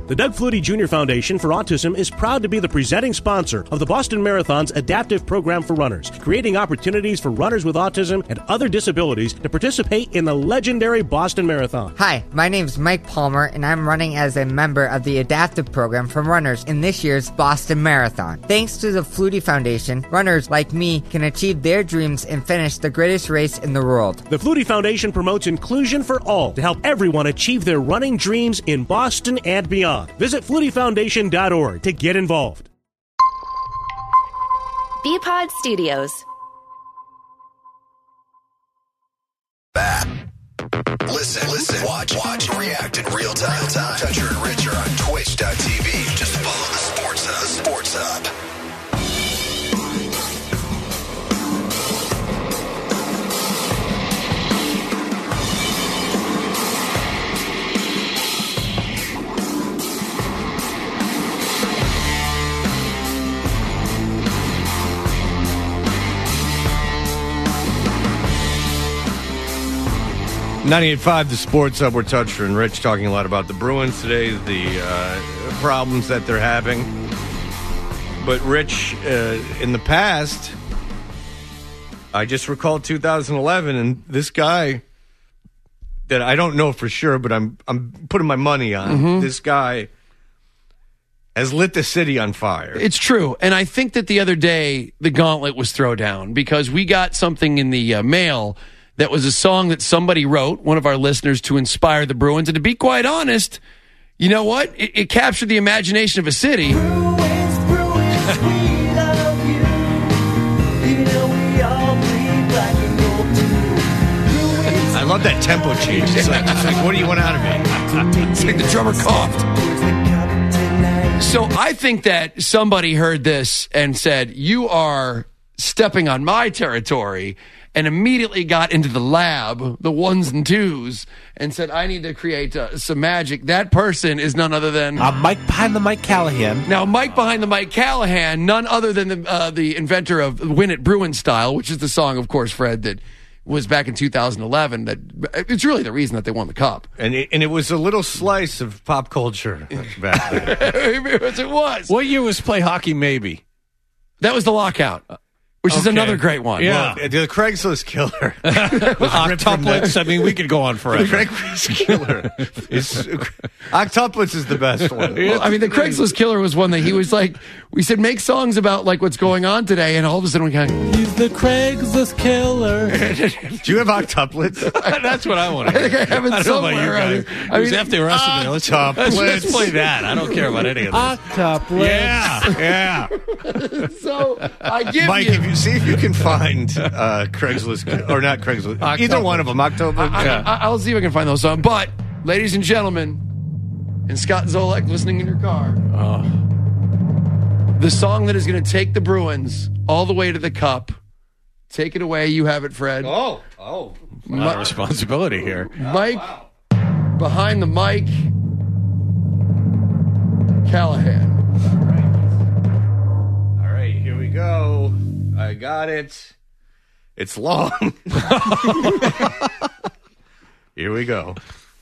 The Doug Flutie Jr. Foundation for Autism is proud to be the presenting sponsor of the Boston Marathon's adaptive program for runners, creating opportunities for runners with autism and other disabilities to participate in the legendary Boston Marathon. Hi, my name is Mike Palmer, and I'm running as a member of the adaptive program for runners in this year's Boston Marathon. Thanks to the Flutie Foundation, runners like me can achieve their dreams and finish the greatest race in the world. The Flutie Foundation promotes inclusion for all to help everyone achieve their running dreams in Boston and beyond. Visit FlutieFoundation.org to get involved. Bpod Studios. Listen, watch, react in real time. Toucher and Rich are on Twitch.tv. Just follow the Sports Hub. 98.5, the Sports Hub. We're Toucher and Rich talking a lot about the Bruins today, the problems that they're having. But, Rich, in the past, I just recalled 2011, and this guy that I don't know for sure, but I'm putting my money on, this guy has lit the city on fire. It's true. And I think that the other day, the gauntlet was thrown down because we got something in the mail that was a song that somebody wrote, one of our listeners, to inspire the Bruins. And to be quite honest, you know what? It captured the imagination of a city. Bruins, we love you. You know we all bleed black and gold too. Bruins, I love that tempo change. It's like, what do you want out of me? It's like the drummer coughed. So I think that somebody heard this and said, you are stepping on my territory, and immediately got into the lab, the ones and twos, and said, I need to create some magic. That person is none other than Mike Behind the Mike Callahan. Now, Mike Behind the Mike Callahan, none other than the inventor of Win It Bruin Style, which is the song, of course, Fred, that was back in 2011. That it's really the reason that they won the cup. And it was a little slice of pop culture back then. It was. What year was Play Hockey Maybe? That was the lockout. Which is another great one. Yeah. Well, the Craigslist Killer. Octuplets. I mean, we could go on forever. The Craigslist Killer. Octuplets is the best one. Well, I mean, the Craigslist Killer was one that he was like, we said, make songs about like what's going on today, and all of a sudden we kind of... He's the Craigslist Killer. Do you have octuplets? That's what I want to hear. I think I have it somewhere. It was after the rest of it. Let's play that. I don't care about any of this. Octuplets. Yeah. So, I give Mike, you... see if you can find Craigslist, or not Craigslist, either one of them, October. I'll see if I can find those songs. But, ladies and gentlemen, and Scott Zolek listening in your car, the song that is going to take the Bruins all the way to the cup. Take it away. You have it, Fred. Oh. A lot of responsibility here. Mike, Behind the Mike Callahan. All right, here we go. I got it. It's long. Here we go.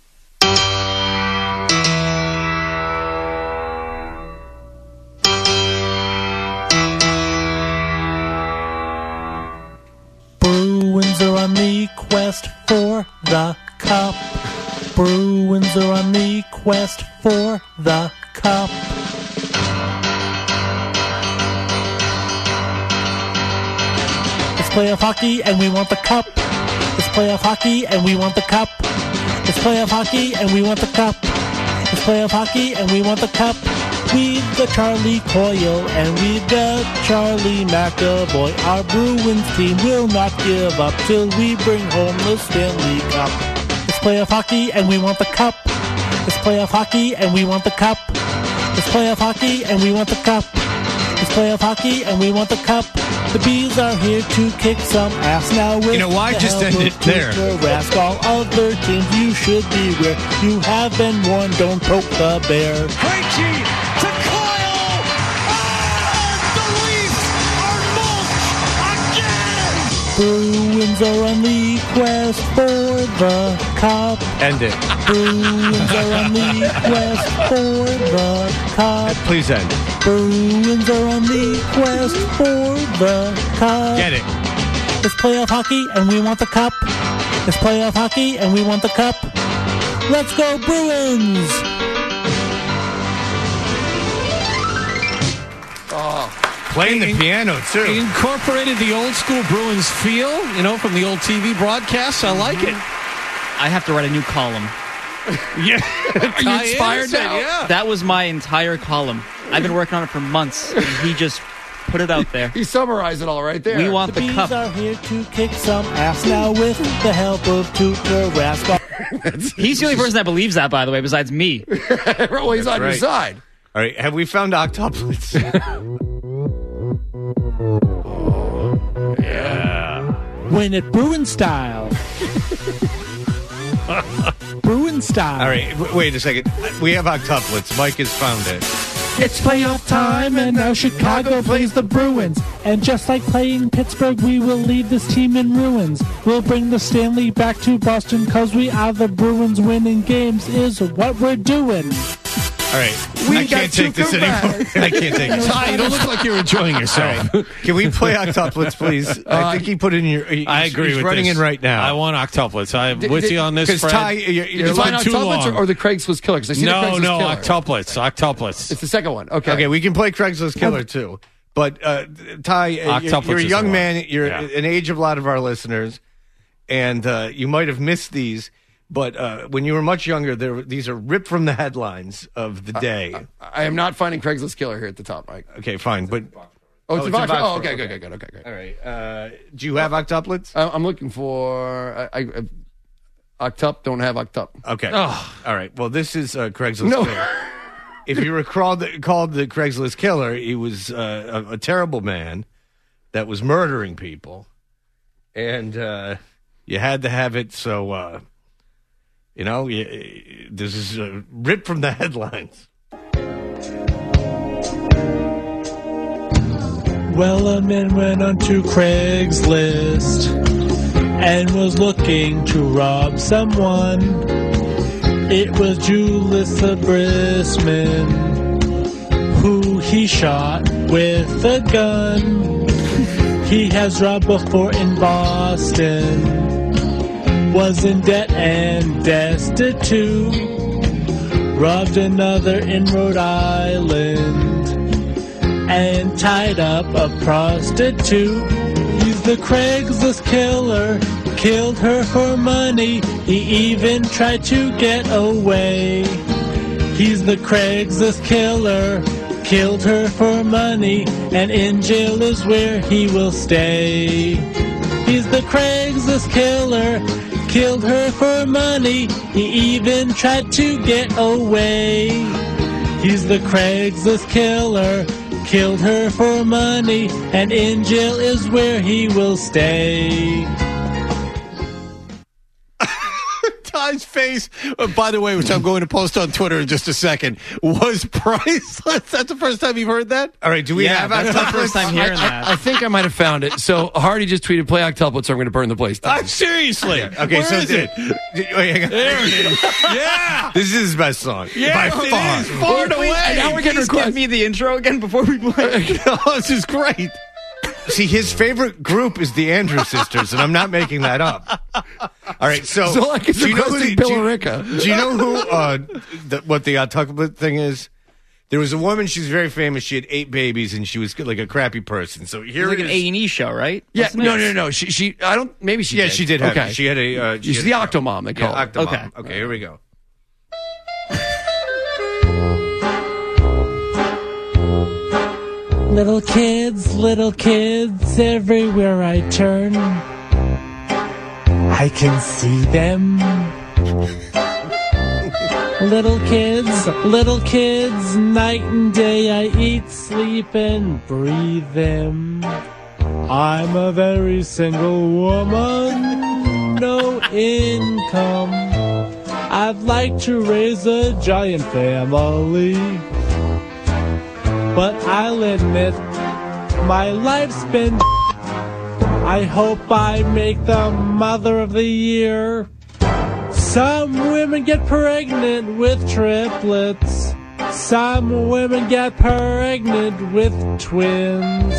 Bruins are on the quest for the cup. Bruins are on the quest for the cup. It's playoff hockey and we want the cup. It's playoff hockey and we want the cup. It's playoff hockey and we want the cup. It's playoff hockey and we want the cup. We the Charlie Coyle and we the Charlie McAvoy. Our Bruins team will not give up till we bring home the Stanley Cup. It's playoff hockey and we want the cup. It's playoff hockey and we want the cup. It's playoff hockey and we want the cup. It's playoff hockey and we want the cup. The Bees are here to kick some ass now. You know why? Just end it there. Ask all other teams, you should beware. You have been warned, don't poke the bear. Krejci to Coyle. The Leafs are mulch again. Bruins are on the quest for the cup. End it. Bruins are on the quest for the cup. Please end. Bruins are on the quest for the cup. Get it. It's playoff hockey and we want the cup. It's playoff hockey and we want the cup. Let's go Bruins! Playing the piano, too. Incorporated the old school Bruins feel, from the old TV broadcasts. I like it. I have to write a new column. Yeah. Are you inspired now? Yeah. That was my entire column. I've been working on it for months, and he just put it out there. He summarized it all right there. We want the Bees cup. are here to kick some ass now with the help of Tuukka Rask. He's the only person that believes that, by the way, besides me. Well, he's on your right. side. All right, have we found octuplets? Win it Bruin style. Bruin style. All right, wait a second. We have octuplets. Mike has found it. It's playoff time, and now Chicago plays the Bruins. And just like playing Pittsburgh, we will leave this team in ruins. We'll bring the Stanley back to Boston, cause we are the Bruins. Winning games is what we're doing. All right, I can't take this anymore. I can't take it. Ty, you don't look like you're enjoying yourself. All right. Can we play octuplets, please? I think he put in your. I agree he's with running this. in right now. I want octuplets. I'm with you on this, Because Fred. Ty, You're it's fine been on too octuplets long. or the Craigslist Killer? Because I see the Craigslist No, Killer. octuplets. It's the second one. Okay. Okay, we can play Craigslist Killer too. But Ty, Octuplets you're a is young the one. man. You're Yeah. an age of a lot of our listeners, and you might have missed these. But when you were much younger, these are ripped from the headlines of the day. I am not finding Craigslist Killer here at the top, Mike. Okay, fine. But Oh, it's Oh, a it's a Vox. Oh, Vox okay, Pro. good. Okay. all right, do you have octuplets? I'm looking for Octup. Don't have Octup. Okay. Oh. All right. Well, this is Craigslist No. Killer. If you recall, called the Craigslist Killer, he was a terrible man that was murdering people, and you had to have it. So, this is ripped from the headlines. Well, a man went onto Craigslist and was looking to rob someone. It was Julissa Brisman who he shot with a gun. He has robbed before in Boston, was in debt and destitute, robbed another in Rhode Island, and tied up a prostitute. He's the Craigslist killer, killed her for money. He even tried to get away. He's the Craigslist killer, killed her for money, and in jail is where he will stay. He's the Craigslist killer, killed her for money. He even tried to get away. He's the Craigslist killer, killed her for money, and in jail is where he will stay. Ty's face, by the way, which I'm going to post on Twitter in just a second, was priceless. That's the first time you've heard that? All right. Do we have that's the octuplets? first time hearing that. I think I might have found it. So Hardy just tweeted, play Octuplets, so I'm going to burn the place down. Seriously. Okay, Where so is it? Wait, hang on. There it is. Yeah. This is his best song. Yeah, by far. it is. Far and away. And now we're getting Please give requests. me the intro again before we play. Oh, this is great. See, his favorite group is the Andrews Sisters, and I'm not making that up. All right, so So like it's do you know who requesting the- Billerica. Do you know who what the octuplet thing is? There was a woman. She's very famous. She had 8 babies, and she was like a crappy person. So here It's like it an is. A&E show, right? Yeah, Wasn't it? no. She I don't, maybe she Yeah, did. she did have. Okay. She had a. She's the Octomom, they call Yeah, it. Octomom. Okay. Here we go. Little kids, everywhere I turn, I can see them. Little kids, night and day I eat, sleep, and breathe them. I'm a very single woman, no income. I'd like to raise a giant family, but I'll admit my life's been. I hope I make the Mother of the Year Some women get pregnant with triplets. Some women get pregnant with twins.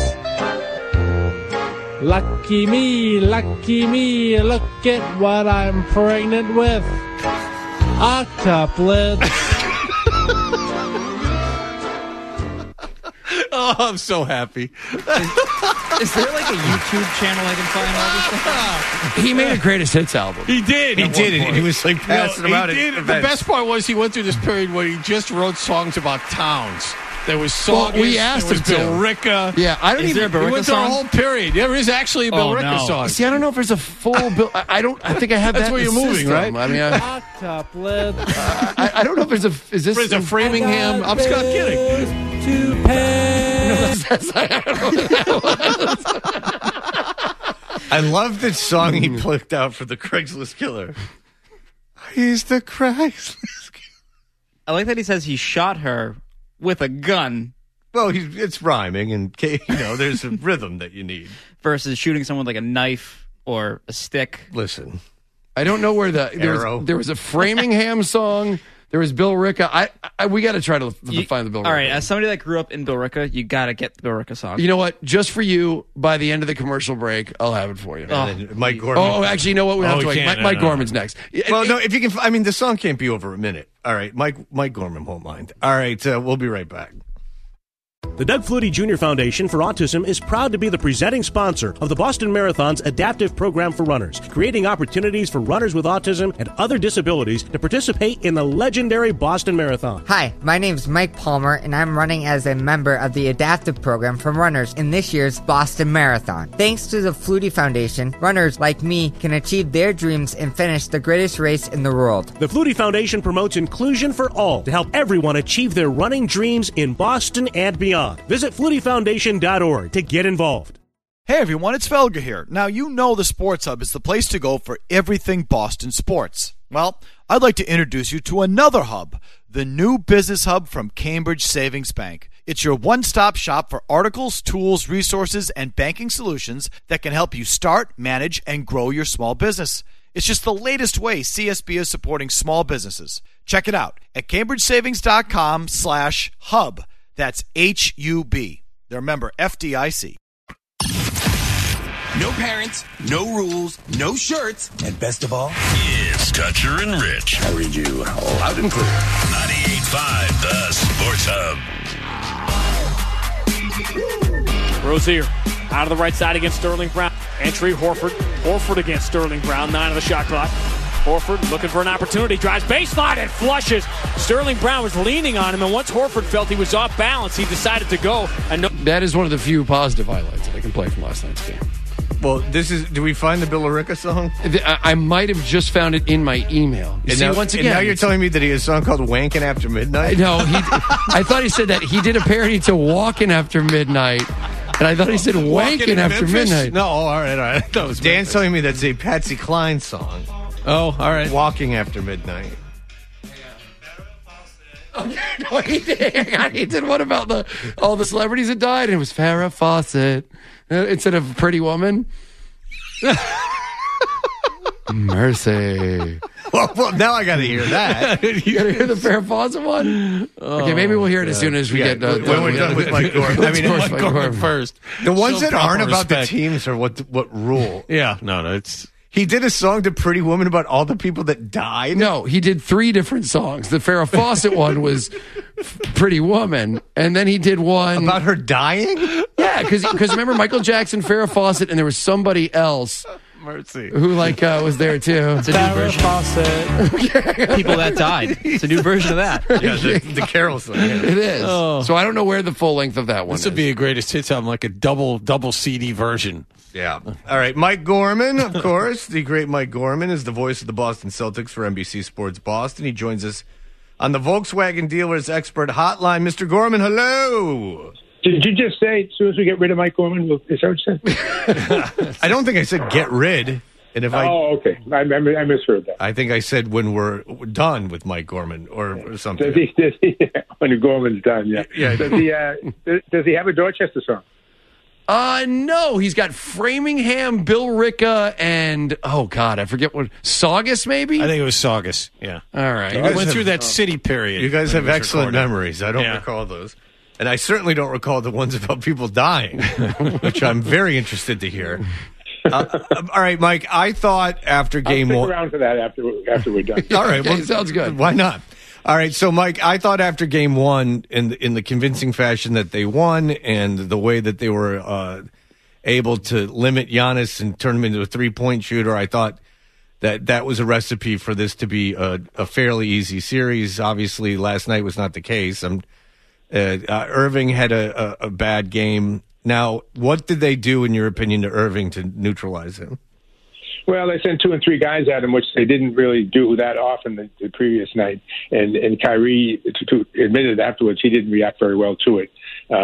Lucky me, look at what I'm pregnant with. Octuplets. Oh, I'm so happy. Is there like a YouTube channel I can find all this stuff? He made a greatest hits album. He did. He did it. He was like passing them out. He did. At The events. best part was he went through this period where he just wrote songs about towns. There was songs. Well, we asked there was him to. Billerica. Yeah, I don't Is even. there a He Billerica went through a song? whole period. There is actually a Billerica no. song. See, I don't know if there's a full bill. I don't. I think I have That's that. where in the you're moving, system. right? I mean, Octuplets. I don't know if there's a. Is this There's a Framingham. I'm Scott kidding. To pay. I love the song he plucked out for the Craigslist Killer. He's the Craigslist. I like that he says he shot her with a gun Well, it's rhyming, and there's a rhythm that you need. versus shooting someone with like a knife or a stick. Listen, I don't know where there was a Framingham song. There was Billerica. We got to try to find the Billerica. All right, as somebody that grew up in Billerica, you got to get the Billerica song. You know what? Just for you, by the end of the commercial break, I'll have it for you. and then Mike Gorman. Oh, actually, you know what? We have to we wait. can't. Mike No. Gorman's next. Well, no, if you can, I mean, the song can't be over a minute. All right, Mike Gorman won't mind. All right, we'll be right back. The Doug Flutie Jr. Foundation for Autism is proud to be the presenting sponsor of the Boston Marathon's adaptive program for runners, creating opportunities for runners with autism and other disabilities to participate in the legendary Boston Marathon. Hi, my name's Mike Palmer, and I'm running as a member of the adaptive program for runners in this year's Boston Marathon. Thanks to the Flutie Foundation, runners like me can achieve their dreams and finish the greatest race in the world. The Flutie Foundation promotes inclusion for all to help everyone achieve their running dreams in Boston and beyond. Visit FlutieFoundation.org to get involved. Hey everyone, it's Felger here. Now you know the Sports Hub is the place to go for everything Boston sports. Well, I'd like to introduce you to another hub, the new Business Hub from Cambridge Savings Bank. It's your one-stop shop for articles, tools, resources, and banking solutions that can help you start, manage, and grow your small business. It's just the latest way CSB is supporting small businesses. Check it out at CambridgeSavings.com/hub. That's HUB. They're member FDIC. No parents, no rules, no shirts, and best of all, it's Toucher and Rich. I read you loud and clear. 98.5, the Sports Hub. Rozier out of the right side against Sterling Brown. Entry, Horford. Horford against Sterling Brown. 9 of the shot clock. Horford looking for an opportunity. Drives baseline and flushes. Sterling Brown was leaning on him, and once Horford felt he was off balance, he decided to go. And that is one of the few positive highlights that I can play from last night's game. Well, do we find the Billerica song? I might have just found it in my email. You see, once again. And now you're telling me that he has a song called Wankin' After Midnight? No, I thought he said that. He did a parody to Walkin' After Midnight. And I thought he said Wankin' After Midnight. No, all right. That was Dan's Memphis. telling me that's a Patsy Cline song. Oh, all right. Walking After Midnight. No, he did. He did one about all the celebrities that died, and it was Farrah Fawcett instead of Pretty Woman. Mercy. Well, now I got to hear that. You got to hear the Farrah Fawcett one? Okay, maybe we'll hear it as soon as we get when we're done with Mike Gorman. I mean, Mike Gorman first. The ones Show that aren't proper about the respect. teams are what rule. Yeah, no, it's... He did a song to Pretty Woman about all the people that died. No, he did 3 different songs. The Farrah Fawcett one was Pretty Woman, and then he did one about her dying. Yeah, because remember Michael Jackson, Farrah Fawcett, and there was somebody else. Mercy. Who was there too. It's a new version. People that died. It's a new version of that. Yeah, the Carol song. Yeah. It is. Oh. So I don't know where the full length of that one This would be a greatest hits album, like a double CD version. Yeah. All right. Mike Gorman, of course. The great Mike Gorman is the voice of the Boston Celtics for NBC Sports Boston. He joins us on the Volkswagen Dealers Expert Hotline. Mr. Gorman, hello. Did you just say as soon as we get rid of Mike Gorman, is that what you said? I don't think I said get rid. And if okay. I misheard that. I think I said when we're done with Mike Gorman or something. Does he, when Gorman's done, yeah. Yeah. Does he have a Dorchester song? No, he's got Framingham, Bill Ricca, and I forget what Saugus maybe. I think it was Saugus. Yeah. All right. We went through that city period. You guys when have it was excellent recorded. memories. I don't recall those. And I certainly don't recall the ones about people dying, which I'm very interested to hear. All right, Mike, I thought after game I'll one. stick around for that after we're done. All right, Okay, sounds good. Why not? All right, so Mike, I thought after game one, in the convincing fashion that they won and the way that they were able to limit Giannis and turn him into a 3-point shooter, I thought that was a recipe for this to be a fairly easy series. Obviously, last night was not the case. Irving had a bad game. Now, what did they do, in your opinion, to Irving to neutralize him? Well, they sent 2 and 3 guys at him, which they didn't really do that often the previous night. And Kyrie admitted afterwards he didn't react very well to it.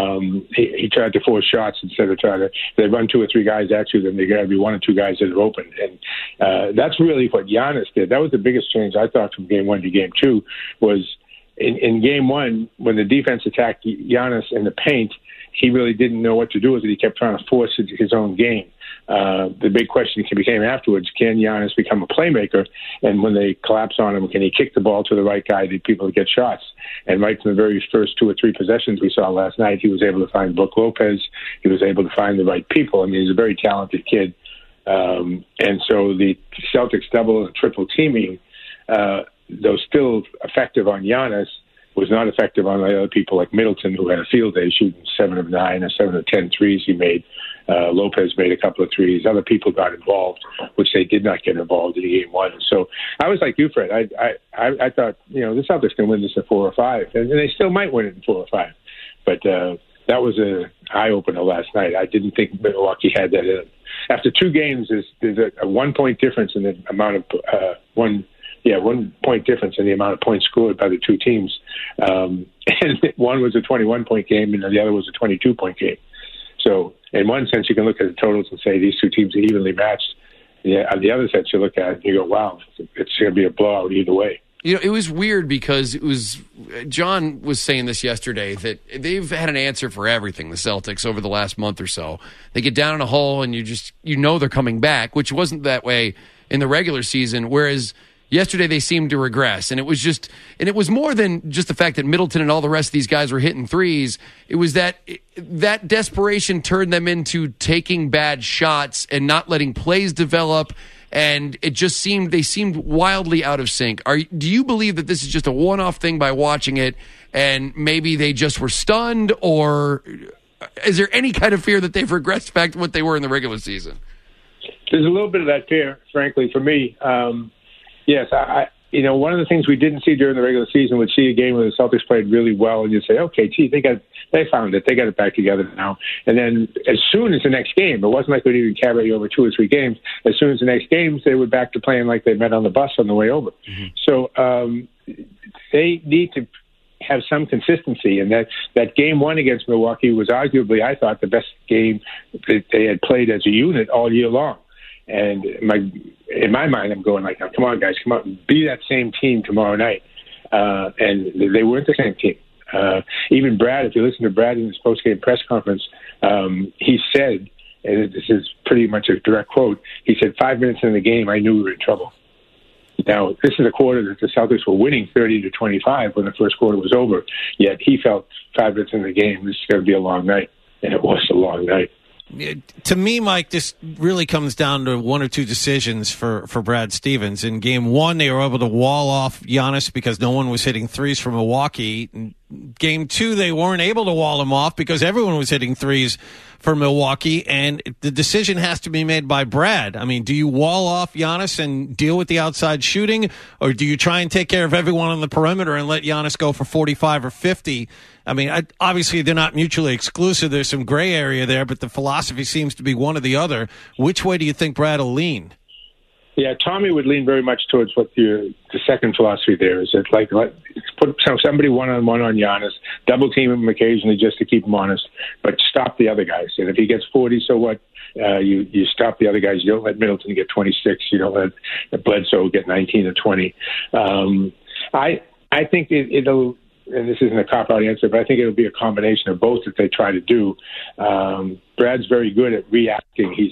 He tried to force shots instead of trying to. They run 2 or 3 guys at you, then they got to be 1 or 2 guys that are open. And that's really what Giannis did. That was the biggest change I thought from game 1 to game 2 was in game 1 when the defense attacked Giannis in the paint. He really didn't know what to do with it. He kept trying to force his own game. The big question became afterwards, can Giannis become a playmaker? And when they collapse on him, can he kick the ball to the right guy to people to get shots? And right from the very first 2 or 3 possessions we saw last night, he was able to find Brook Lopez. He was able to find the right people. I mean, he's a very talented kid. And so the Celtics double and triple teaming, though still effective on Giannis, was not effective on the other people like Middleton, who had a field day shooting 7 of 9 or 7 of 10 threes he made. Lopez made a couple of threes. Other people got involved, which they did not get involved in game 1. So I was like you, Fred. I thought, the Celtics can win this in 4 or 5, and they still might win it in 4 or 5. But that was an eye-opener last night. I didn't think Milwaukee had that in them. After 2 games, there's a 1-point difference in the amount of 1 point difference in the amount of points scored by the 2 teams. And one was a 21-point game, and the other was a 22-point game. So in one sense, you can look at the totals and say these 2 teams are evenly matched. Yeah, on the other sense, you look at it and you go, wow, it's going to be a blowout either way. It was weird because John was saying this yesterday, that they've had an answer for everything, the Celtics, over the last month or so. They get down in a hole and they're coming back, which wasn't that way in the regular season, whereas yesterday they seemed to regress, and it was more than just the fact that Middleton and all the rest of these guys were hitting threes. It was that desperation turned them into taking bad shots and not letting plays develop, and they seemed wildly out of sync. Do you believe that this is just a one-off thing by watching it, and maybe they just were stunned, or is there any kind of fear that they've regressed back to what they were in the regular season? There's a little bit of that fear, frankly, for me. Yes, one of the things we didn't see during the regular season would see a game where the Celtics played really well, and you'd say, okay, gee, they found it, they got it back together now. And then as soon as the next game, it wasn't like we'd even carry over 2 or 3 games. As soon as the next games, they were back to playing like they met on the bus on the way over. Mm-hmm. So they need to have some consistency, and that game 1 against Milwaukee was arguably, I thought, the best game that they had played as a unit all year long. And in my mind, I'm going like, come on, guys, come on, be that same team tomorrow night. And they weren't the same team. Even Brad, if you listen to Brad in his post-game press conference, he said, and this is pretty much a direct quote, he said, 5 minutes in the game, I knew we were in trouble. Now, this is a quarter that the Celtics were winning 30-25 when the first quarter was over, yet he felt 5 minutes in the game, this is going to be a long night, and it was a long night. To me, Mike, this really comes down to 1 or 2 decisions for Brad Stevens. In game 1, they were able to wall off Giannis because no one was hitting threes from Milwaukee. In game 2, they weren't able to wall him off because everyone was hitting threes for Milwaukee, and the decision has to be made by Brad. I mean, do you wall off Giannis and deal with the outside shooting, or do you try and take care of everyone on the perimeter and let Giannis go for 45 or 50? I mean, obviously they're not mutually exclusive. There's some gray area there, but the philosophy seems to be one or the other. Which way do you think Brad will lean? Yeah, Tommy would lean very much towards what the second philosophy there is. It's like put somebody one-on-one on Giannis, double team him occasionally just to keep him honest, but stop the other guys. And if he gets 40, so what? You stop the other guys. You don't let Middleton get 26. You don't let Bledsoe get 19 or 20. I think it'll and this isn't a cop-out answer, but I think it'll be a combination of both that they try to do. Brad's very good at reacting. He's,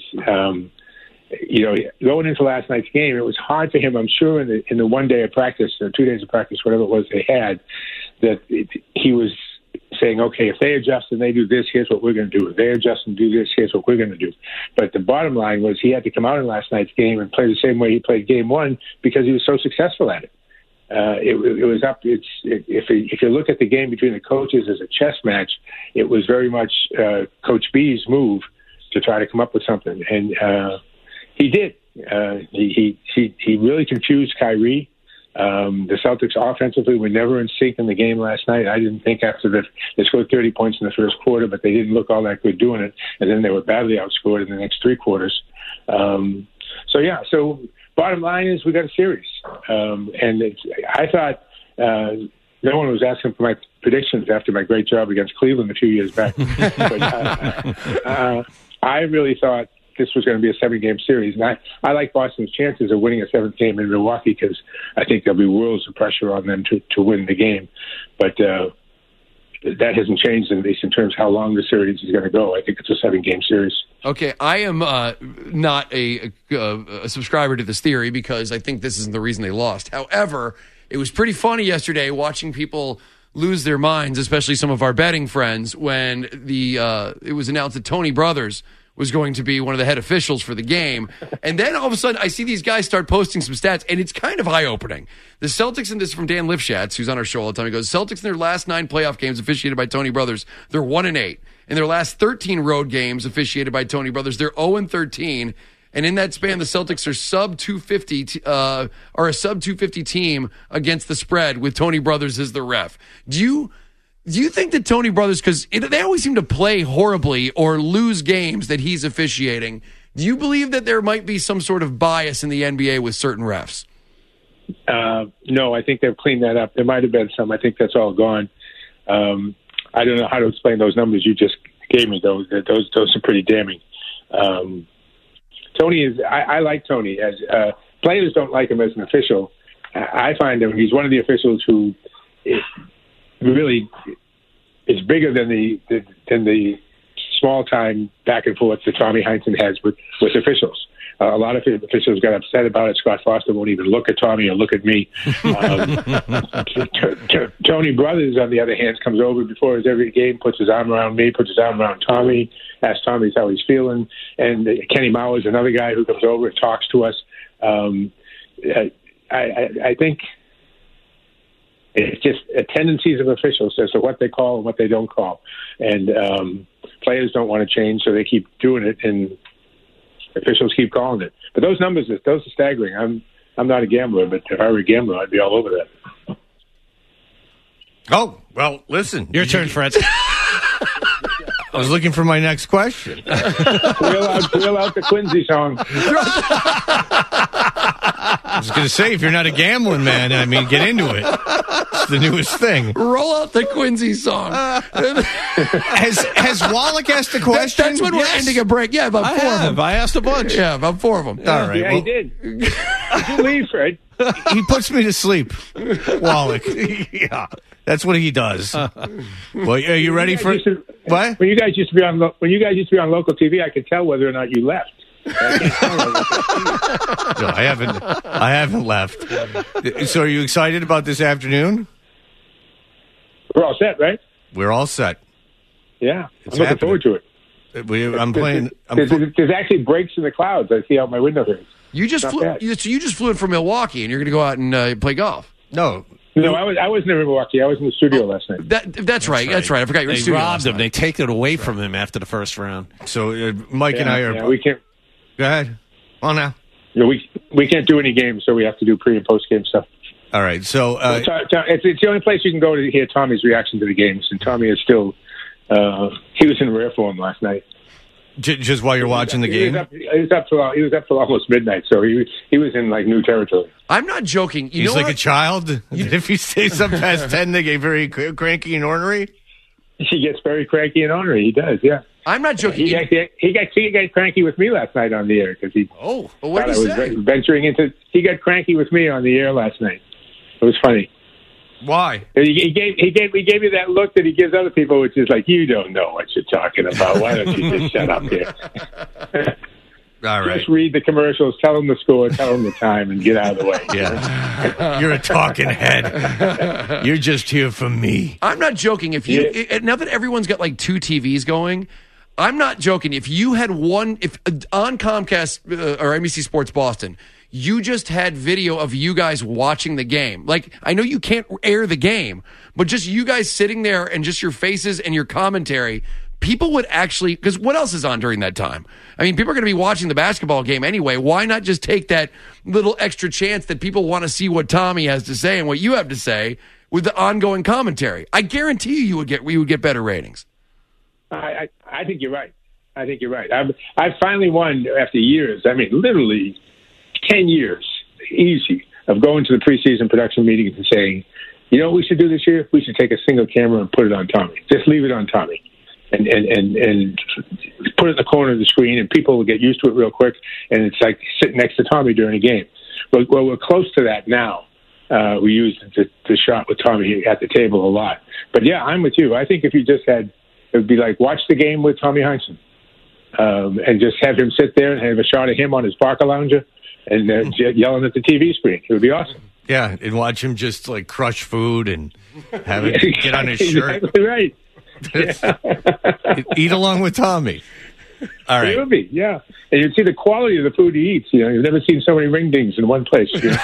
going into last night's game, it was hard for him, I'm sure, in the 1 day of practice, or 2 days of practice, whatever it was they had, that he was saying, okay, if they adjust and they do this, here's what we're going to do. If they adjust and do this, here's what we're going to do. But the bottom line was he had to come out in last night's game and play the same way he played game one because he was so successful at it. It was up. If you look at the game between the coaches as a chess match, it was very much Coach B's move to try to come up with something, and he did. He really confused Kyrie. The Celtics offensively were never in sync in the game last night. I didn't think after they scored 30 points in the first quarter, but they didn't look all that good doing it, and then they were badly outscored in the next three quarters. So bottom line is we got a series. I thought no one was asking for my predictions after my great job against Cleveland a few years back. But I really thought this was going to be a 7-game series. And I like Boston's chances of winning a 7th game in Milwaukee because I think there'll be worlds of pressure on them to win the game. But that hasn't changed, at least in terms of how long the series is going to go. I think it's a 7-game series. Okay, I am not a subscriber to this theory because I think this isn't the reason they lost. However, it was pretty funny yesterday watching people lose their minds, especially some of our betting friends, when it was announced that Tony Brothers was going to be one of the head officials for the game. And then all of a sudden, I see these guys start posting some stats, and it's kind of eye-opening. The Celtics, and this is from Dan Lifshatz, who's on our show all the time, he goes, Celtics in their last 9 playoff games officiated by Tony Brothers, they're 1-8. In their last 13 road games officiated by Tony Brothers, they're 0-13. And in that span, the Celtics are a sub-250 team against the spread with Tony Brothers as the ref. Do you think that Tony Brothers, because they always seem to play horribly or lose games that he's officiating, do you believe that there might be some sort of bias in the NBA with certain refs? No, I think they've cleaned that up. There might have been some. I think that's all gone. I don't know how to explain those numbers you just gave me, though. Those are pretty damning. Tony is. I like Tony. As players don't like him as an official. I find him. He's one of the officials who really is bigger than the small time back and forth that Tommy Heinsohn has with officials. A lot of officials got upset about it. Scott Foster won't even look at Tommy or look at me. Tony Brothers, on the other hand, comes over before every game, puts his arm around me, puts his arm around Tommy, asks Tommy how he's feeling. And Kenny Mauer is another guy who comes over and talks to us. I think it's just tendencies of officials as to what they call and what they don't call. And players don't want to change, so they keep doing it, and officials keep calling it. But those numbers, those are staggering. I'm not a gambler, but if I were a gambler, I'd be all over that. Oh, well, listen. Your turn, Fred. I was looking for my next question. Wheel out the Quincy song. I was going to say, if you're not a gambling man, I mean, get into it. It's the newest thing. Roll out the Quincy song. Has Wallach asked a question? That's when we're ending a break. Yeah, about 4 of them. I asked a bunch. Yeah, about 4 of them. All right. Yeah, he did. Did you leave, Fred? He puts me to sleep, Wallach. Yeah, that's what he does. Well, are you ready for what? When you guys used to be on local TV, I could tell whether or not you left. No, I haven't left. So, are you excited about this afternoon? We're all set, right? We're all set. Yeah, It's I'm looking forward to it. There's actually breaks in the clouds. I see out my window here. You just flew in from Milwaukee, and you're going to go out and play golf. No, I wasn't in Milwaukee. I was in the studio last night. That's right. I forgot you were in the studio. They robbed him. They take it away from him after the first round. So Mike and I are. Yeah, we can't. Go ahead. On now. Yeah, we can't do any games, so we have to do pre and post game stuff. All right. So it's the only place you can go to hear Tommy's reaction to the games, and Tommy is still. He was in rare form last night. Just while you're watching the game? He was up till almost midnight, so he was in like new territory. I'm not joking. He's like a child. If he stays up past 10, they get very cranky and ornery. He gets very cranky and ornery. He does, yeah. I'm not joking. He got cranky with me last night on the air because he. Oh, well, what did he say? Venturing into. He got cranky with me on the air last night. It was funny. Why? He gave you that look that he gives other people, which is like, you don't know what you're talking about. Why don't you just shut up here? All right. Just read the commercials, tell them the score, tell them the time, and get out of the way. Yeah. You're a talking head. You're just here for me. I'm not joking. If you now that everyone's got like 2 TVs going, I'm not joking. If you had on Comcast or NBC Sports Boston, you just had video of you guys watching the game. Like, I know you can't air the game, but just you guys sitting there and just your faces and your commentary, people would actually, because what else is on during that time? I mean, people are going to be watching the basketball game anyway. Why not just take that little extra chance that people want to see what Tommy has to say and what you have to say with the ongoing commentary? I guarantee you would get better ratings. I think you're right. I've finally won after years. I mean, literally 10 years, easy, of going to the preseason production meetings and saying, you know what we should do this year? We should take a single camera and put it on Tommy. Just leave it on Tommy. And put it in the corner of the screen, and people will get used to it real quick, and it's like sitting next to Tommy during a game. Well, we're close to that now. We use the shot with Tommy at the table a lot. But, yeah, I'm with you. I think if you just had – it would be like watch the game with Tommy Heinsohn and just have him sit there and have a shot of him on his Parker Lounger and yelling at the TV screen. It would be awesome. Yeah, and watch him just, like, crush food and have it get on his shirt. Exactly right. Eat along with Tommy. All right. It would be, yeah. And you'd see the quality of the food he eats. You know, you've never seen so many ring dings in one place. You know?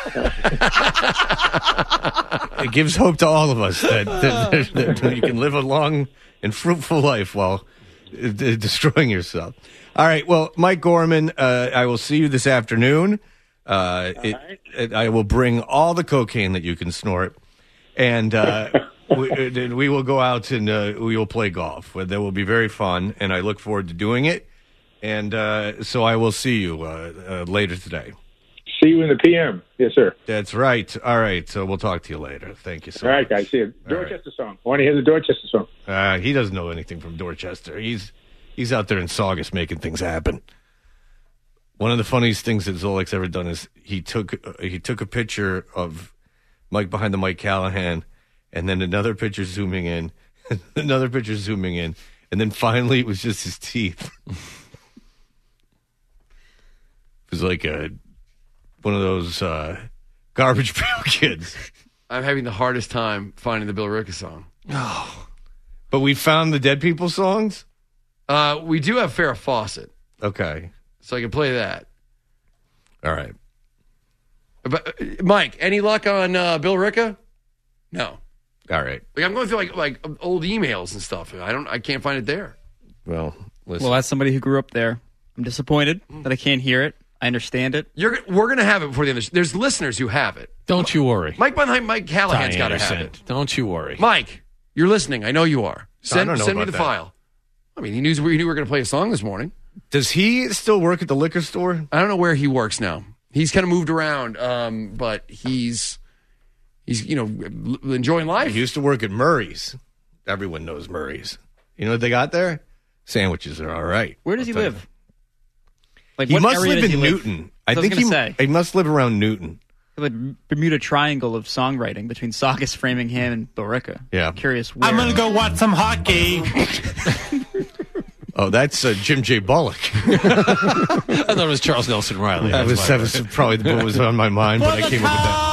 It gives hope to all of us that you can live a long and fruitful life while destroying yourself. All right. Well, Mike Gorman, I will see you this afternoon. I will bring all the cocaine that you can snort, and we will go out and we will play golf. That will be very fun, and I look forward to doing it. And so I will see you later today. See you in the PM. Yes, sir. That's right. All right. So we'll talk to you later. Thank you so much. All right, guys. See you. Dorchester song. Want to hear the Dorchester song? He doesn't know anything from Dorchester. He's out there in Saugus making things happen. One of the funniest things that Zolik's ever done is he took a picture of Mike behind the Mike Callahan, and then another picture zooming in, another picture zooming in, and then finally it was just his teeth. It was like one of those garbage pail kids. I'm having the hardest time finding the Bill Ricka song. Oh. But we found the Dead People songs? We do have Farrah Fawcett. Okay. So I can play that. All right. But Mike, any luck on Bill Ricka? No. All right. Like, I'm going through like old emails and stuff. I can't find it there. Well, listen. Well, as somebody who grew up there, I'm disappointed that I can't hear it. I understand it. We're going to have it before the end of the show. There's listeners who have it. Don't you worry. Mike Callahan's got to have it. Don't you worry. Mike, you're listening. I know you are. Send me the that. file. I mean, he knew we were going to play a song this morning. Does he still work at the liquor store? I don't know where he works now. He's kind of moved around, but he's enjoying life. He used to work at Murray's. Everyone knows Murray's. You know what they got there? Sandwiches are all right. Where does he live? Like, he what must area live does in he Newton. I think he must live around Newton. The Bermuda Triangle of songwriting between Saugus, Framingham, and Bill Ricka. Yeah. I'm curious where. I'm going to go watch some hockey. Oh, that's Jim J. Bullock. I thought it was Charles Nelson Riley. That was probably what was on my mind when I came up with that.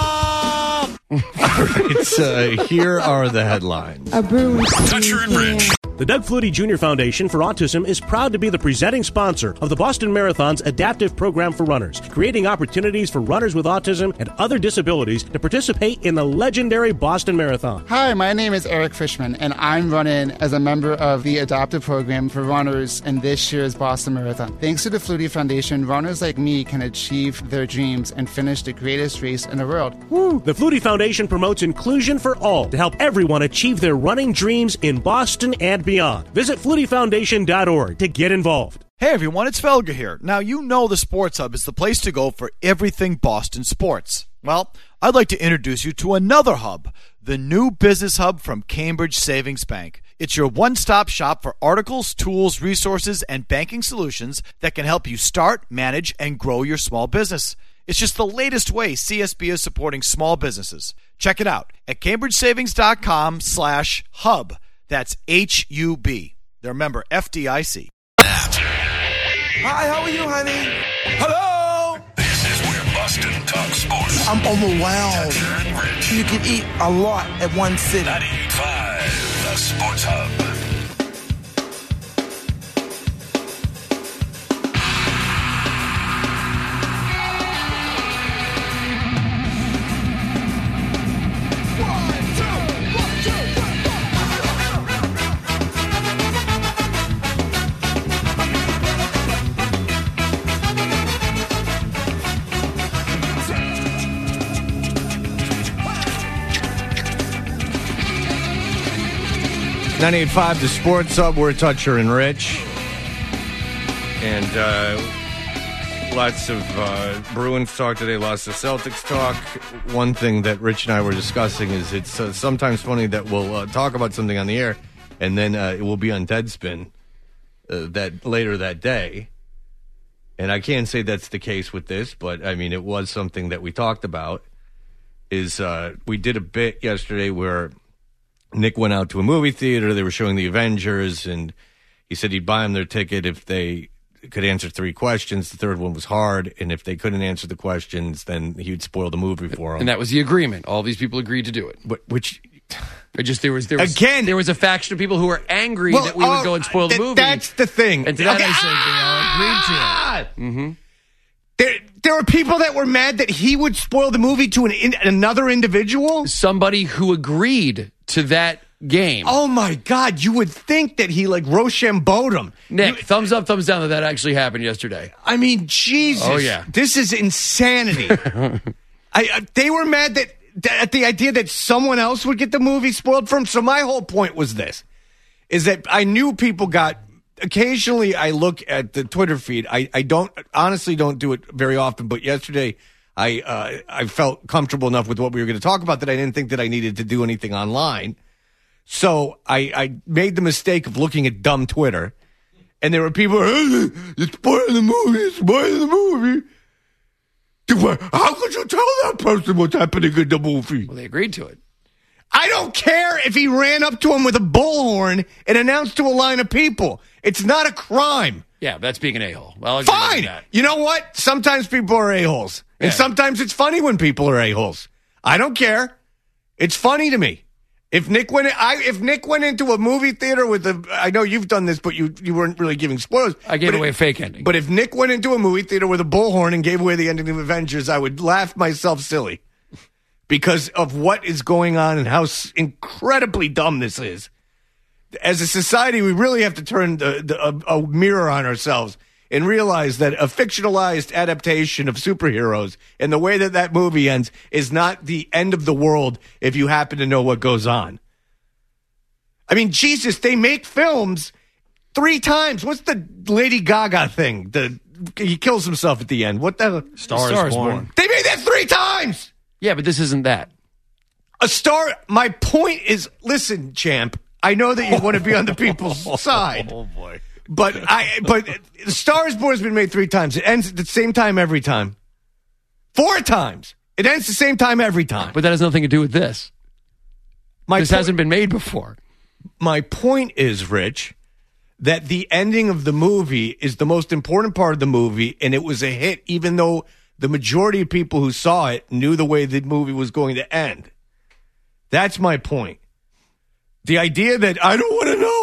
All right, here are the headlines. Toucher and Rich. The Doug Flutie Jr. Foundation for Autism is proud to be the presenting sponsor of the Boston Marathon's adaptive program for runners, creating opportunities for runners with autism and other disabilities to participate in the legendary Boston Marathon. Hi, my name is Eric Fishman, and I'm running as a member of the adaptive program for runners in this year's Boston Marathon. Thanks to the Flutie Foundation, runners like me can achieve their dreams and finish the greatest race in the world. Woo! The Flutie Foundation promotes inclusion for all to help everyone achieve their running dreams in Boston and beyond. Visit FlutieFoundation.org to get involved. Hey everyone, it's Felger here. Now you know the Sports Hub is the place to go for everything Boston sports. Well, I'd like to introduce you to another hub, the new business hub from Cambridge Savings Bank. It's your one-stop shop for articles, tools, resources, and banking solutions that can help you start, manage, and grow your small business. It's just the latest way CSB is supporting small businesses. Check it out at CambridgeSavings.com/hub. That's HUB. They're member FDIC. Hi, how are you, honey? Hello? This is where Boston talks sports. I'm overwhelmed. Toucher and Rich. You can eat a lot at one sitting. 98.5, the Sports Hub. .98.5 The Sports Hub. We're Toucher and Rich. And lots of Bruins talk today, lots of Celtics talk. One thing that Rich and I were discussing is it's sometimes funny that we'll talk about something on the air and then it will be on Deadspin that later that day. And I can't say that's the case with this, but I mean, it was something that we talked about. Is we did a bit yesterday where Nick went out to a movie theater. They were showing The Avengers, and he said he'd buy them their ticket if they could answer 3 questions. The third one was hard, and if they couldn't answer the questions, then he would spoil the movie for them. And that was the agreement. All these people agreed to do it. Which there was a faction of people who were angry that we would go and spoil the movie. That's the thing. And to that I said they all agreed to it. There were people that were mad that he would spoil the movie to another individual? Somebody who agreed to that game. Oh, my God. You would think that he, Rochambeau'd him. Nick, thumbs up, thumbs down that actually happened yesterday. I mean, Jesus. Oh, yeah. This is insanity. They were mad at the idea that someone else would get the movie spoiled for him. So my whole point was this, is that I knew people got... Occasionally, I look at the Twitter feed. I honestly don't do it very often, but yesterday I felt comfortable enough with what we were going to talk about that I didn't think that I needed to do anything online. So I made the mistake of looking at dumb Twitter, and there were people, hey, you're spoiling the movie, you're spoiling the movie. How could you tell that person what's happening in the movie? Well, they agreed to it. I don't care if he ran up to him with a bullhorn and announced to a line of people. It's not a crime. Yeah, that's being an a-hole. Well, fine. That. You know what? Sometimes people are a-holes. And sometimes it's funny when people are a-holes. I don't care. It's funny to me. If Nick went into a movie theater with I know you've done this, but you weren't really giving spoilers. I gave away a fake ending. But if Nick went into a movie theater with a bullhorn and gave away the ending of Avengers, I would laugh myself silly. Because of what is going on and how incredibly dumb this is. As a society, we really have to turn a mirror on ourselves and realize that a fictionalized adaptation of superheroes and the way that movie ends is not the end of the world if you happen to know what goes on. I mean, Jesus, they make films 3 times. What's the Lady Gaga thing? He kills himself at the end. What the? Star is Born. They made that 3 times! Yeah, but this isn't that. My point is, listen, champ, I know that you want to be on the people's side. Oh, boy. But Star is Born has been made 3 times. It ends at the same time every time. 4 times. It ends the same time every time. But that has nothing to do with this. This hasn't been made before. My point is, Rich, that the ending of the movie is the most important part of the movie, and it was a hit even though the majority of people who saw it knew the way the movie was going to end. That's my point. The idea that I don't want to know.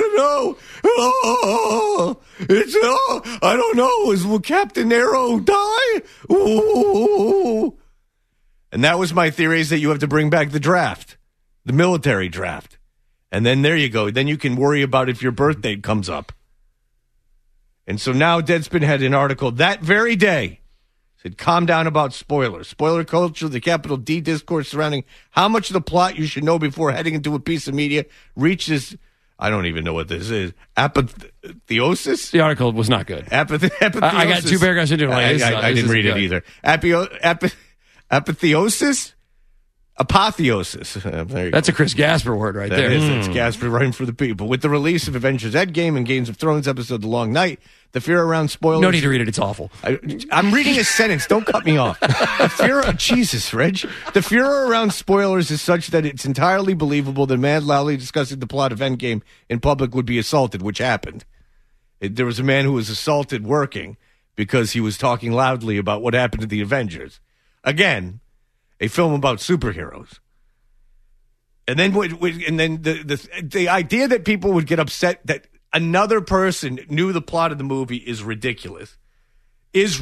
I don't know. Will Captain Arrow die? Ooh. And that was my theory, is that you have to bring back the draft, the military draft. And then there you go. Then you can worry about if your birth date comes up. And so now Deadspin had an article that very day. Said, calm down about spoilers. Spoiler culture, the capital D discourse surrounding how much of the plot you should know before heading into a piece of media reaches, I don't even know what this is, apotheosis? The article was not good. Apotheosis. I got 2 paragraphs into it. I didn't read it either. Apotheosis? Apotheosis. There you That's go. a Chris Gasper word right That there. is. It's Gasper running for the people. With the release of Avengers Endgame and Games of Thrones episode The Long Night, the fear around spoilers... No need to read it. It's awful. I'm reading a sentence. Don't cut me off. The fear... Jesus, Reg. The fear around spoilers is such that it's entirely believable that a man loudly discussing the plot of Endgame in public would be assaulted, which happened. There was a man who was assaulted working because he was talking loudly about what happened to the Avengers. Again, a film about superheroes. And then the idea that people would get upset that another person knew the plot of the movie is ridiculous. There's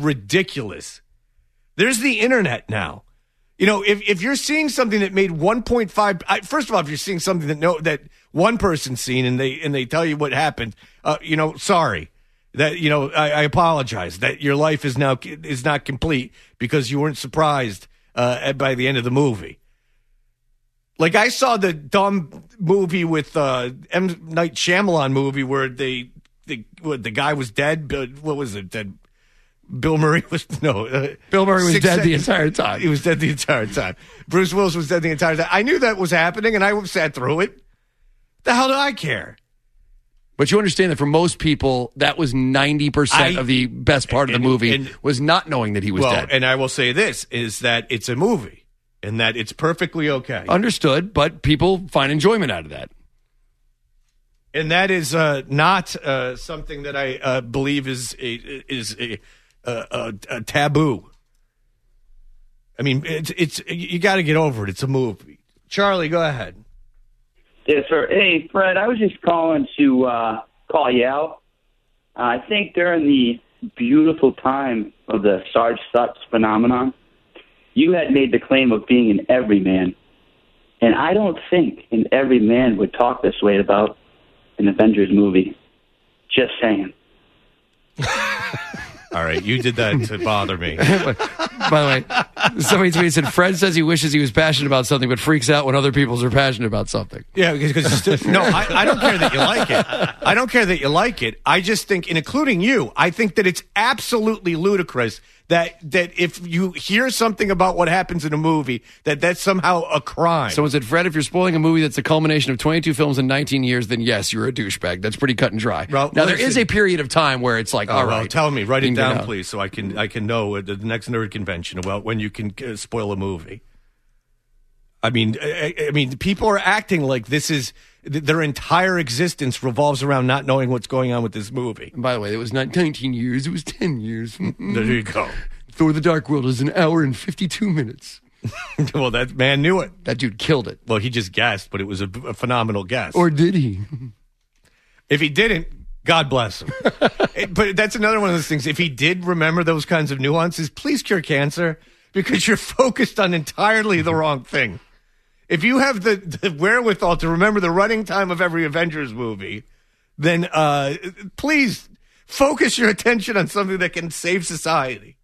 the internet now. You know, if you're seeing something that made 1.5, first of all, if you're seeing something that one person's seen and they tell you what happened, sorry. That, I apologize that your life is not complete because you weren't surprised by the end of the movie. Like, I saw the dumb movie with M. Night Shyamalan movie where the guy was dead. What was it? Dead. Bill Murray was Bill Murray was dead the entire time. He was dead the entire time. Bruce Willis was dead the entire time. I knew that was happening, and I sat through it. The hell do I care? But you understand that for most people, that was 90% of the best part of the movie was not knowing that he was dead. And I will say this, is that it's a movie, and that it's perfectly okay. Understood, but people find enjoyment out of that. And that is not something that I believe is a taboo. I mean, it's you got to get over it. It's a movie. Charlie, go ahead. Yes, sir. Hey, Fred, I was just calling to call you out. I think during the beautiful time of the Sarge Stutz phenomenon, you had made the claim of being an everyman. And I don't think an everyman would talk this way about an Avengers movie. Just saying. All right, you did that to bother me. By the way, somebody tweeted, said, Fred says he wishes he was passionate about something, but freaks out when other people are passionate about something. Yeah, because I don't care that you like it. I don't care that you like it. I just think, and including you, I think that it's absolutely ludicrous that if you hear something about what happens in a movie, that's somehow a crime. Someone said, Fred, if you're spoiling a movie that's the culmination of 22 films in 19 years, then yes, you're a douchebag. That's pretty cut and dry. Well, now, there is a period of time where it's like, all right. Tell me, write it down, please, so I can know at the next nerd convention about when you can spoil a movie. I mean, people are acting like this is their entire existence revolves around not knowing what's going on with this movie. And by the way, it was not 19 years; it was 10 years. There you go. Thor: The Dark World is an hour and 52 minutes. Well, that man knew it. That dude killed it. Well, he just guessed, but it was a phenomenal guess. Or did he? If he didn't, God bless him. But that's another one of those things. If he did remember those kinds of nuances, please cure cancer, because you're focused on entirely the wrong thing. If you have the wherewithal to remember the running time of every Avengers movie, then please focus your attention on something that can save society.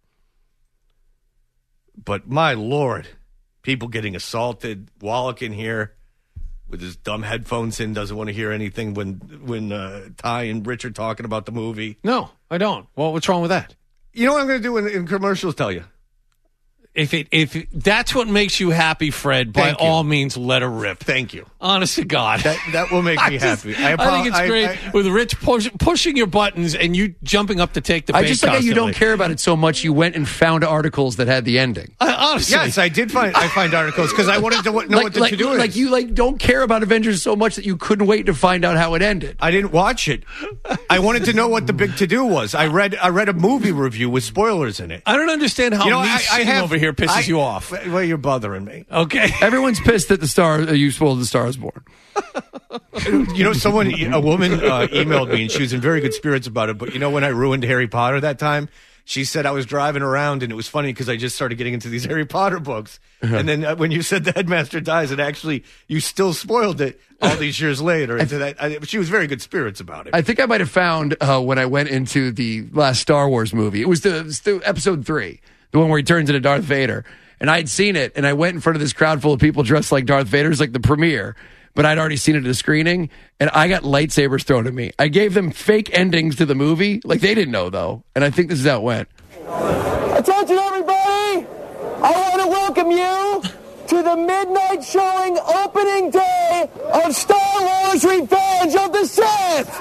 But my Lord, people getting assaulted. Wallach in here with his dumb headphones in doesn't want to hear anything when Ty and Rich are talking about the movie. No, I don't. Well, what's wrong with that? You know what I'm going to do in commercials? Tell you. If that's what makes you happy, Fred, by all means, let her rip. Thank you. Honest to God. That will make me happy. I think it's great with Rich pushing your buttons and you jumping up to take the bait. I just like how you don't care about it so much. You went and found articles that had the ending. Honestly. Yes, I did find articles because I wanted to know what the to-do is. Like you don't care about Avengers so much that you couldn't wait to find out how it ended. I didn't watch it. I wanted to know what the big to-do was. I read a movie review with spoilers in it. I don't understand how me sitting over here pisses you off. Well, you're bothering me. Okay. Everyone's pissed that you spoiled The Star Is Born. You know, a woman emailed me, and she was in very good spirits about it. But you know, when I ruined Harry Potter that time, she said I was driving around, and it was funny because I just started getting into these Harry Potter books. Uh-huh. And then when you said the headmaster dies, and actually you still spoiled it all these years later. She was very good spirits about it. I think I might have found when I went into the last Star Wars movie. It was the episode 3, the one where he turns into Darth Vader. And I'd seen it, and I went in front of this crowd full of people dressed like Darth Vader. It was like the premiere, but I'd already seen it at a screening, and I got lightsabers thrown at me. I gave them fake endings to the movie. Like, they didn't know, though, and I think this is how it went. Attention, everybody! I want to welcome you to to the midnight showing opening day of Star Wars Revenge of the Sith!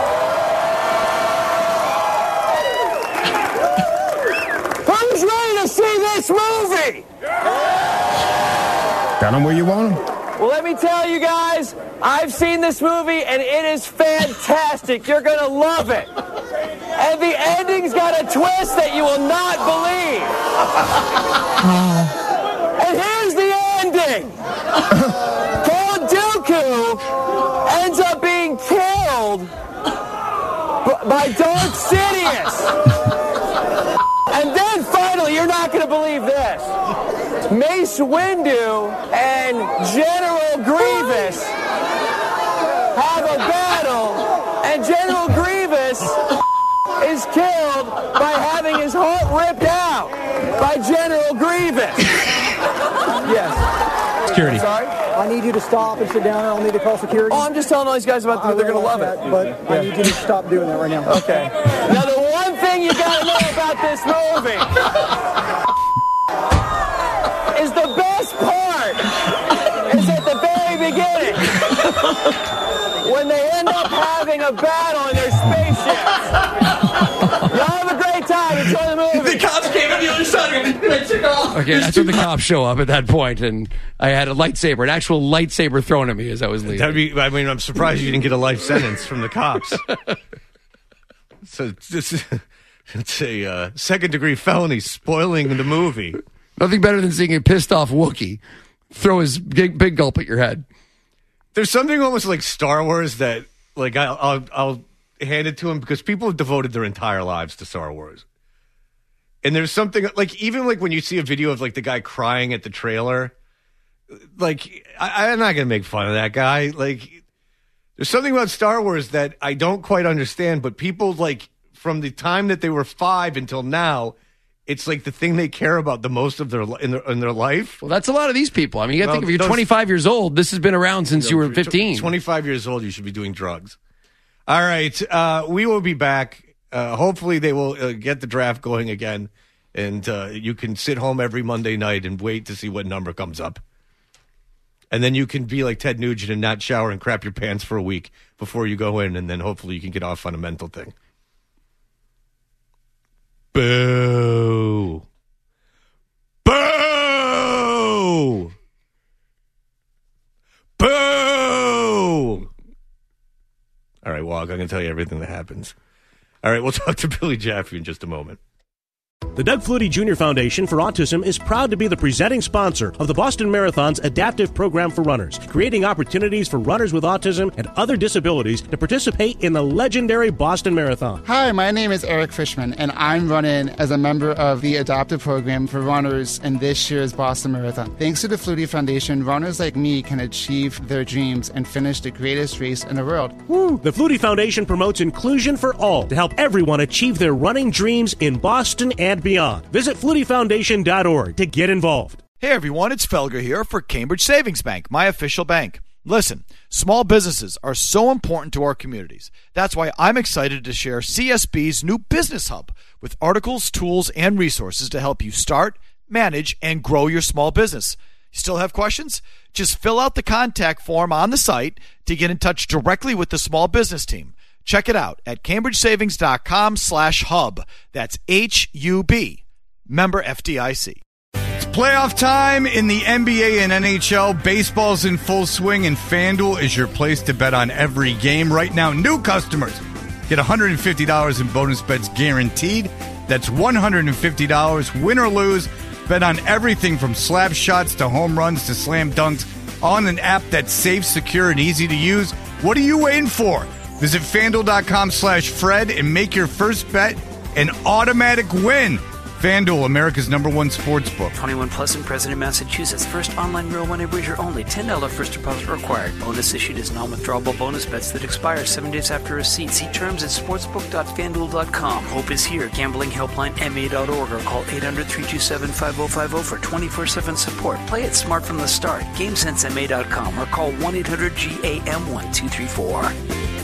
Who's ready to see this movie? Got them where you want them? Well, let me tell you guys, I've seen this movie and it is fantastic. You're going to love it. And the ending's got a twist that you will not believe. And here's the ending. Count Dooku ends up being killed by Darth Sidious. And then finally, you're not going to believe this. Mace Windu and General Grievous have a battle, and General Grievous is killed by having his heart ripped out by General Grievous. Yes. Security. Sorry? I need you to stop and sit down. I'll need to call security. Oh, I'm just telling all these guys about they're going to love it. But I need you to stop doing that right now. Okay. Now, the one thing you got to know about this movie is the best part is at the very beginning when they end up having a battle in their spaceships. Y'all have a great time. Enjoy the movie. The cops came on the other side and they took off. Okay, that's when the cops show up at that point, and I had a lightsaber, an actual lightsaber thrown at me as I was leaving. I'm surprised you didn't get a life sentence from the cops. So it's a second-degree felony, spoiling the movie. Nothing better than seeing a pissed-off Wookiee throw his big gulp at your head. There's something almost like Star Wars that, like, I'll hand it to him because people have devoted their entire lives to Star Wars. And there's something, like, even like when you see a video of, like, the guy crying at the trailer, like, I'm not going to make fun of that guy. Like, there's something about Star Wars that I don't quite understand, but people, like, from the time that they were 5 until now, it's like the thing they care about the most of in their life. Well, that's a lot of these people. I mean, you got to think if you're 25 years old, this has been around since you were 15. 25 years old, you should be doing drugs. All right, we will be back. Hopefully they will get the draft going again, and you can sit home every Monday night and wait to see what number comes up. And then you can be like Ted Nugent and not shower and crap your pants for a week before you go in, and then hopefully you can get off on a mental thing. Boo. Boo. Boo. All right, Wog, I'm going to tell you everything that happens. All right, we'll talk to Billy Jaffe in just a moment. The Doug Flutie Jr. Foundation for Autism is proud to be the presenting sponsor of the Boston Marathon's adaptive program for runners, creating opportunities for runners with autism and other disabilities to participate in the legendary Boston Marathon. Hi, my name is Eric Fishman, and I'm running as a member of the adoptive program for runners in this year's Boston Marathon. Thanks to the Flutie Foundation, runners like me can achieve their dreams and finish the greatest race in the world. Woo! The Flutie Foundation promotes inclusion for all to help everyone achieve their running dreams in Boston and beyond. Visit FlutieFoundation.org to get involved. Hey everyone, it's Felger here for Cambridge Savings Bank, my official bank. Listen, small businesses are so important to our communities. That's why I'm excited to share CSB's new Business Hub with articles, tools, and resources to help you start, manage, and grow your small business. You still have questions? Just fill out the contact form on the site to get in touch directly with the small business team. Check it out at CambridgeSavings.com/hub. That's HUB. Member FDIC. It's playoff time in the NBA and NHL. Baseball's in full swing, and FanDuel is your place to bet on every game. Right now, new customers get $150 in bonus bets guaranteed. That's $150, win or lose. Bet on everything from slap shots to home runs to slam dunks on an app that's safe, secure, and easy to use. What are you waiting for? Visit FanDuel.com/Fred and make your first bet an automatic win. FanDuel, America's #1 sportsbook. 21 plus and present in Massachusetts. First online real money wager only. $10 first deposit required. Bonus issued as non-withdrawable bonus bets that expire 7 days after receipt. See terms at sportsbook.fanduel.com. Hope is here. Gambling helpline MA.org or call 800-327-5050 for 24/7 support. Play it smart from the start. GameSenseMA.com or call 1-800-GAM-1234.